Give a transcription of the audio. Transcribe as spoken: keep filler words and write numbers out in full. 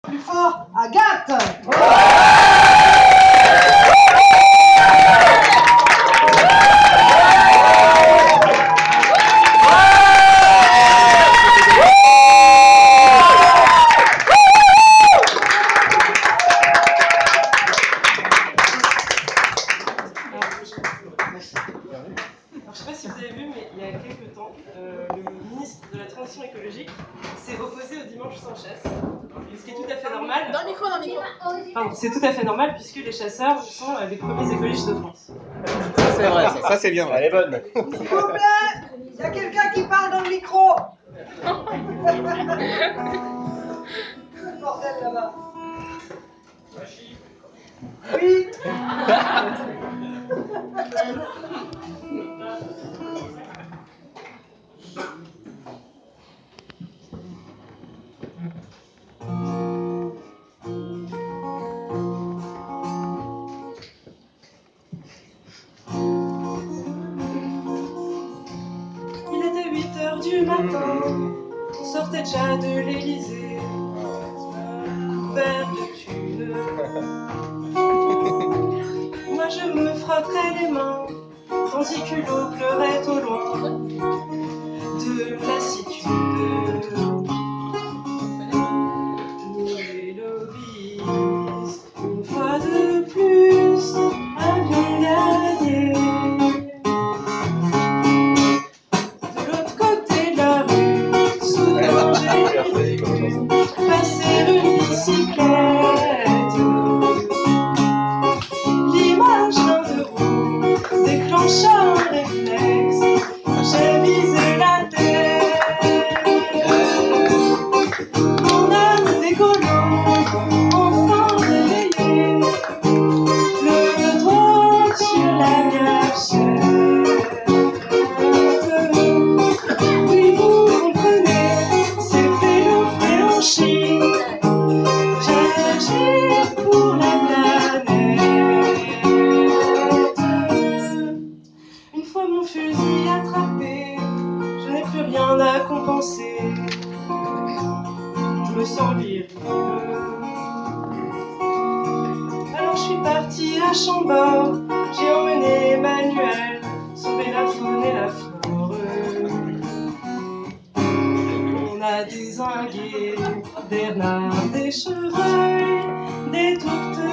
Plus fort, Agathe. Alors, je ne sais pas si vous avez vu, mais il y a quelques temps, euh, le ministre de la Transition écologique s'est opposé au dimanche sans chasse. Ce qui est tout à fait normal. Dans le micro, dans le micro. Pardon, c'est tout à fait normal puisque les chasseurs sont euh, les premiers écologistes de France. Ça c'est vrai, ça, ça c'est bien. Elle est bonne. S'il vous plaît, il y a quelqu'un qui parle dans le micro. Le bordel là-bas. Oui. Il était huit heures du matin, on sortait déjà de l'Élysée, couvert de thunes. Moi je me frottais les mains, tandis Culot pleurait au loin de lassitude. Nous les lobbyistes, une fois de plus, avions gagné. De l'autre côté de la rue, soudain j'ai vu passer une bicyclette. L'image d'un deux roues déclencha un réflexe, j'ai visé la tête. Mon âme d'écolo, enfin réveillée, le doigt sur la gâchette. Oui, vous comprenez, c'était l'opéranchie. J'agis pour la planète. Une fois mon fusil attrapé, je n'ai plus rien à compenser. Je me sens viril. Alors je suis partie à Chambord, j'ai emmené Emmanuel sauver la faune et la flore. On a dézingué des renards, des chevreuils, des tourtes